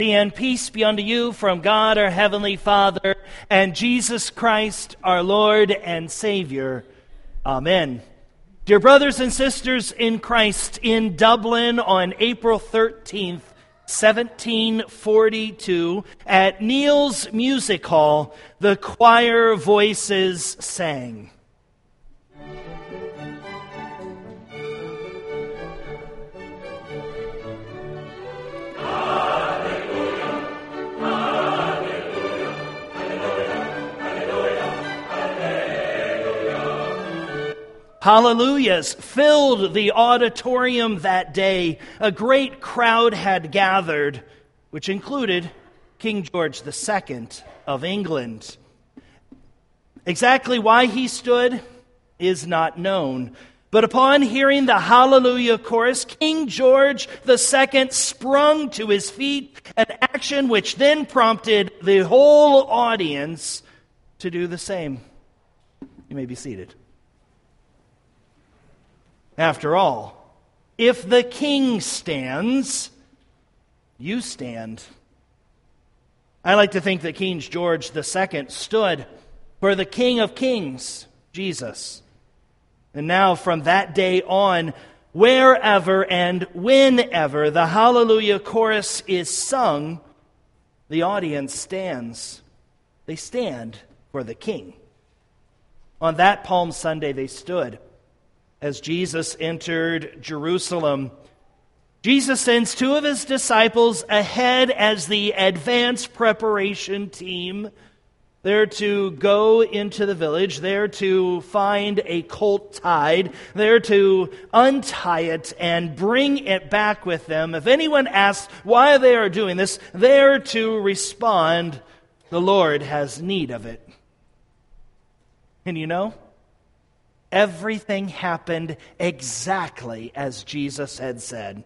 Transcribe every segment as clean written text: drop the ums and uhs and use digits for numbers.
And peace be unto you from God our Heavenly Father and Jesus Christ our Lord and Savior. Amen. Dear brothers and sisters in Christ, in Dublin on April 13th, 1742, at Neil's Music Hall, the choir voices sang. Hallelujahs filled the auditorium that day. A great crowd had gathered, which included King George II of England. Exactly why he stood is not known. But upon hearing the Hallelujah chorus, King George II sprung to his feet, an action which then prompted the whole audience to do the same. You may be seated. After all, if the king stands, you stand. I like to think that King George II stood for the King of Kings, Jesus. And now from that day on, wherever and whenever the Hallelujah chorus is sung, the audience stands. They stand for the King. On that Palm Sunday they stood. As Jesus entered Jerusalem, Jesus sends two of his disciples ahead as the advance preparation team. They're to go into the village. They're to find a colt tied. They're to untie it and bring it back with them. If anyone asks why they are doing this, they're to respond, "The Lord has need of it." And you know, everything happened exactly as Jesus had said.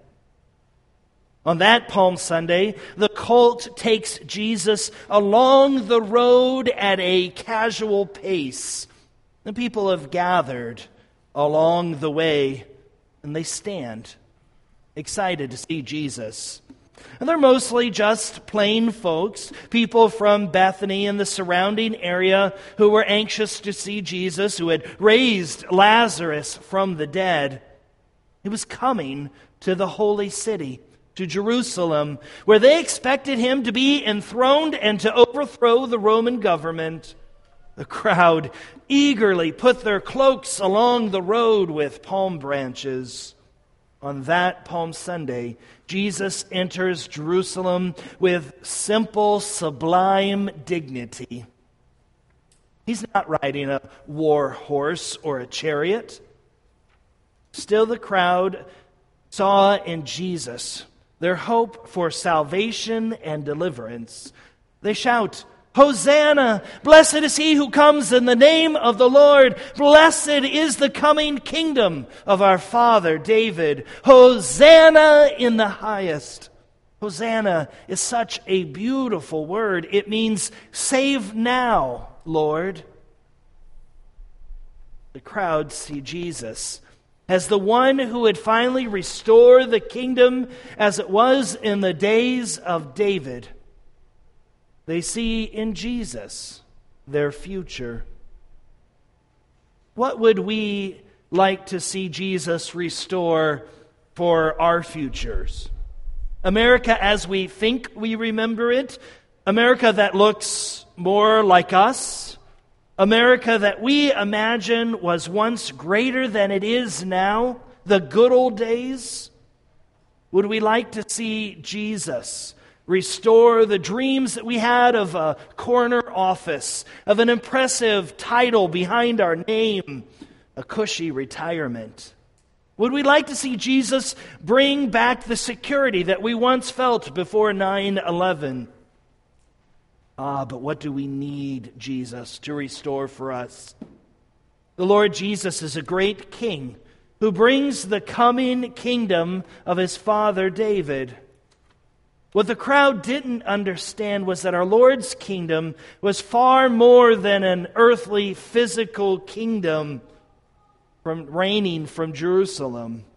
On that Palm Sunday, the colt takes Jesus along the road at a casual pace. The people have gathered along the way, and they stand, excited to see Jesus. And they're mostly just plain folks, people from Bethany and the surrounding area who were anxious to see Jesus, who had raised Lazarus from the dead. He was coming to the holy city, to Jerusalem, where they expected him to be enthroned and to overthrow the Roman government. The crowd eagerly put their cloaks along the road with palm branches. On that Palm Sunday, Jesus enters Jerusalem with simple, sublime dignity. He's not riding a war horse or a chariot. Still, the crowd saw in Jesus their hope for salvation and deliverance. They shout, "Hosanna! Blessed is he who comes in the name of the Lord. Blessed is the coming kingdom of our father David. Hosanna in the highest." Hosanna is such a beautiful word. It means, "Save now, Lord." The crowd see Jesus as the one who would finally restore the kingdom as it was in the days of David. They see in Jesus their future. What would we like to see Jesus restore for our futures? America as we think we remember it? America that looks more like us? America that we imagine was once greater than it is now? The good old days? Would we like to see Jesus restore the dreams that we had of a corner office, of an impressive title behind our name, a cushy retirement? Would we like to see Jesus bring back the security that we once felt before 9/11? But what do we need Jesus to restore for us? The Lord Jesus is a great king who brings the coming kingdom of his father David. What the crowd didn't understand was that our Lord's kingdom was far more than an earthly, physical kingdom reigning from Jerusalem.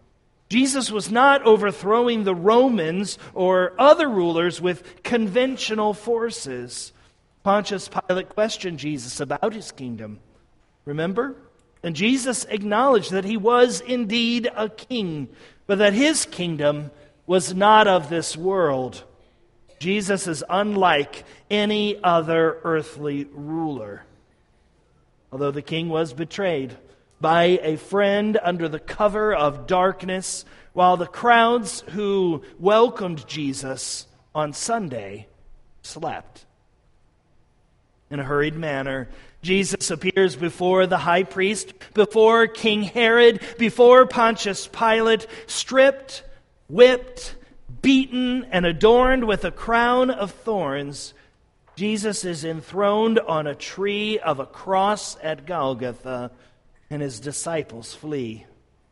Jesus was not overthrowing the Romans or other rulers with conventional forces. Pontius Pilate questioned Jesus about his kingdom. Remember? And Jesus acknowledged that he was indeed a king, but that his kingdom was not of this world. Jesus is unlike any other earthly ruler. Although the king was betrayed by a friend under the cover of darkness, while the crowds who welcomed Jesus on Sunday slept. In a hurried manner, Jesus appears before the high priest, before King Herod, before Pontius Pilate, stripped, whipped, beaten, and adorned with a crown of thorns. Jesus is enthroned on a tree of a cross at Golgotha, and his disciples flee.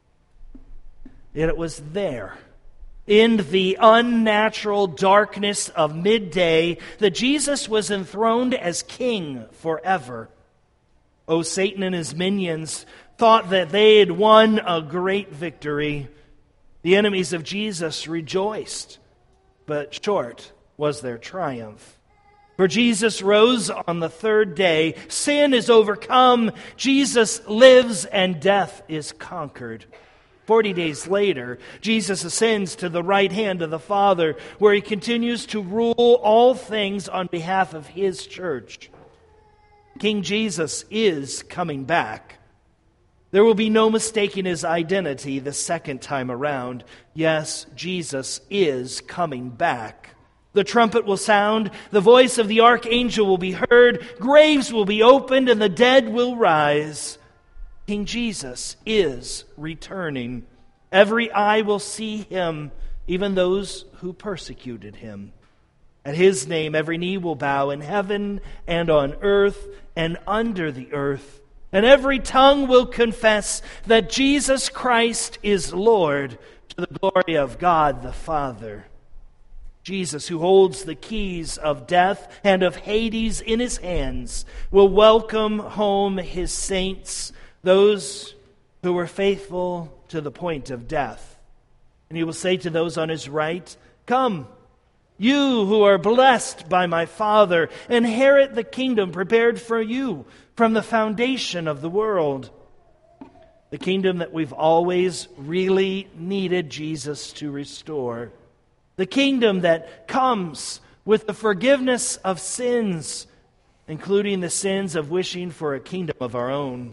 Yet it was there, in the unnatural darkness of midday, that Jesus was enthroned as king forever. Oh, Satan and his minions thought that they had won a great victory. The enemies of Jesus rejoiced, but short was their triumph. For Jesus rose on the third day. Sin is overcome. Jesus lives and death is conquered. 40 days later, Jesus ascends to the right hand of the Father, where he continues to rule all things on behalf of his church. King Jesus is coming back. There will be no mistaking his identity the second time around. Yes, Jesus is coming back. The trumpet will sound, the voice of the archangel will be heard, graves will be opened, and the dead will rise. King Jesus is returning. Every eye will see him, even those who persecuted him. At his name, every knee will bow in heaven and on earth and under the earth, and every tongue will confess that Jesus Christ is Lord, to the glory of God the Father. Jesus, who holds the keys of death and of Hades in his hands, will welcome home his saints, those who were faithful to the point of death. And he will say to those on his right, "Come, you who are blessed by my Father, inherit the kingdom prepared for you from the foundation of the world." The kingdom that we've always really needed Jesus to restore. The kingdom that comes with the forgiveness of sins, including the sins of wishing for a kingdom of our own.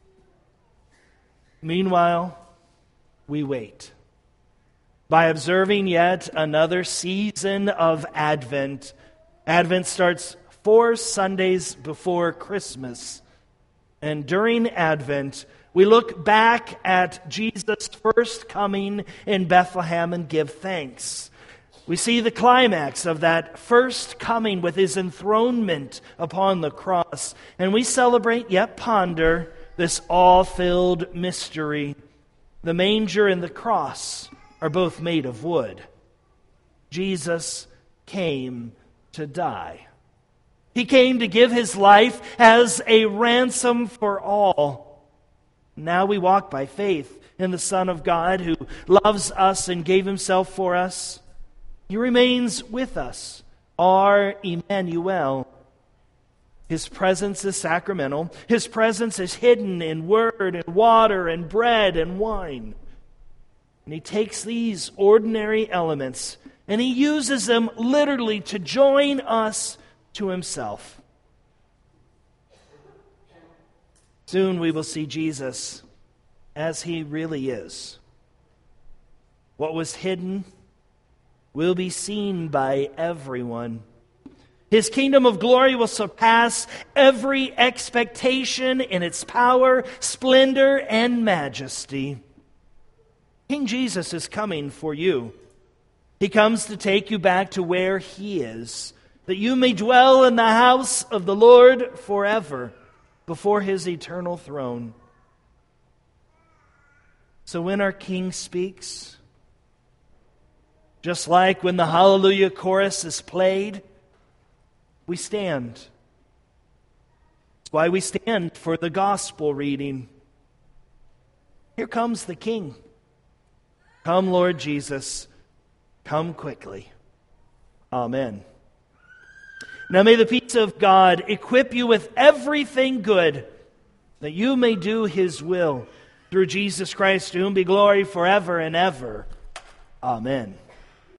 Meanwhile, we wait. By observing yet another season of Advent. Advent starts 4 Sundays before Christmas. And during Advent, we look back at Jesus' first coming in Bethlehem and give thanks. We see the climax of that first coming with his enthronement upon the cross. And we celebrate yet ponder this awe-filled mystery. The manger and the cross are both made of wood. Jesus came to die. He came to give his life as a ransom for all. Now we walk by faith in the Son of God who loves us and gave himself for us. He remains with us, our Emmanuel. His presence is sacramental. His presence is hidden in word and water and bread and wine. And he takes these ordinary elements and he uses them literally to join us to himself. Soon we will see Jesus as he really is. What was hidden will be seen by everyone. His kingdom of glory will surpass every expectation in its power, splendor, and majesty. King Jesus is coming for you. He comes to take you back to where he is, that you may dwell in the house of the Lord forever, before his eternal throne. So when our King speaks, just like when the Hallelujah chorus is played, we stand. That's why we stand for the gospel reading. Here comes the King. Come, Lord Jesus, come quickly. Amen. Now may the peace of God equip you with everything good, that you may do His will, through Jesus Christ, to whom be glory forever and ever. Amen.